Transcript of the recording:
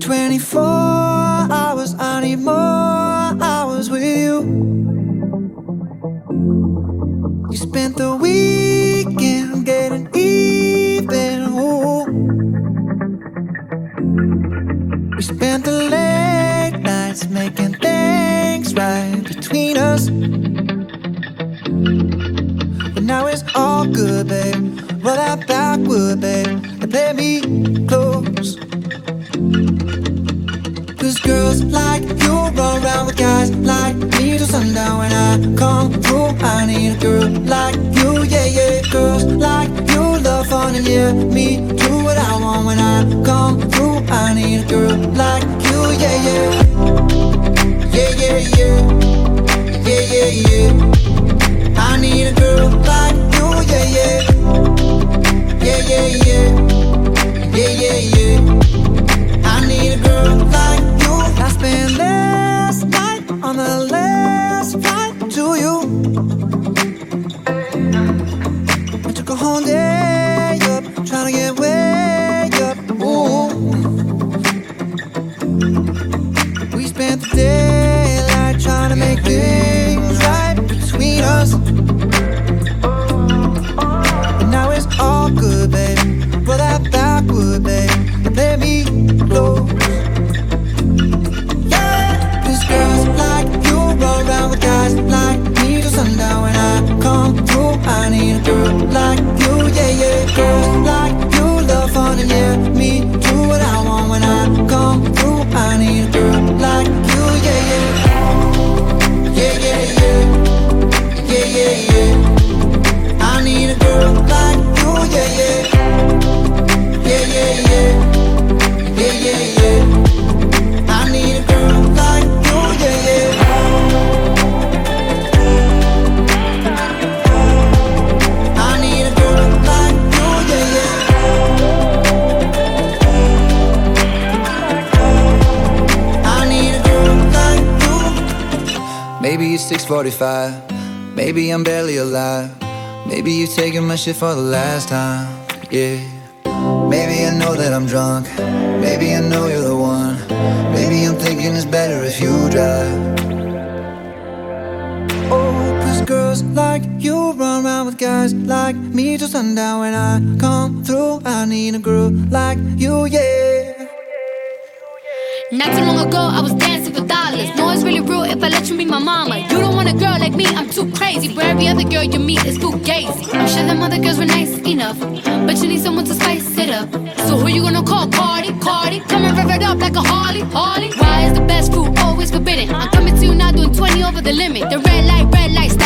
24 hours, I need more hours with you. You spent the weekend getting even, ooh. We spent the late nights making things right between us. But now it's all good, babe. Roll that backward, babe, and play me close. Cause girls like you run around with guys like me till sundown. When I come through, I need a girl like you, yeah, yeah. Girls like you love fun and yeah, me do what I want. When I come through, I need a girl like you, yeah, yeah. Yeah, yeah, yeah. Yeah, yeah, yeah. I need a girl like you, yeah, yeah. Yeah, yeah, yeah. Yeah, yeah, yeah. I need a girl like you. I spent last night on the last flight to you. I took a whole day up, trying to get way up, ooh. We spent the daylight trying to make things right between us. But now it's all good, babe. Roll that backward, babe, and play me close. Yeah, cause girls like you roll around with guys like me till sundown. When I come through, I need a girl like you, yeah, yeah. Girls like you love fun and yeah, me do what I want. When I come through, I need a girl like you, yeah, yeah. Yeah, yeah, yeah. Yeah, yeah, yeah. I need a girl like you, yeah, yeah. Yeah, yeah, yeah. Yeah, yeah, yeah. I need a girl like you, yeah, yeah. I need a girl like you, yeah, yeah. I need a girl like you. Maybe it's 6:45. Maybe I'm barely alive. Maybe you're taking my shit for the last time, yeah. Maybe I know that I'm drunk. Maybe I know you're the one. Maybe I'm thinking it's better if you drive. Oh, cause girls like you run around with guys like me till sundown. When I come through, I need a girl like you, yeah. Not too long ago, I was dancing for dollars. No, it's really real if I let you be my mama. You don't want a girl like me, I'm too crazy. Where every other girl you meet is fugazi. I'm sure them other girls were nice enough, but you need someone to spice it up. So who you gonna call? Cardi, Cardi. Come and rev it up like a Harley, Harley. Why is the best food always forbidden? I'm coming to you now doing 20 over the limit. The red light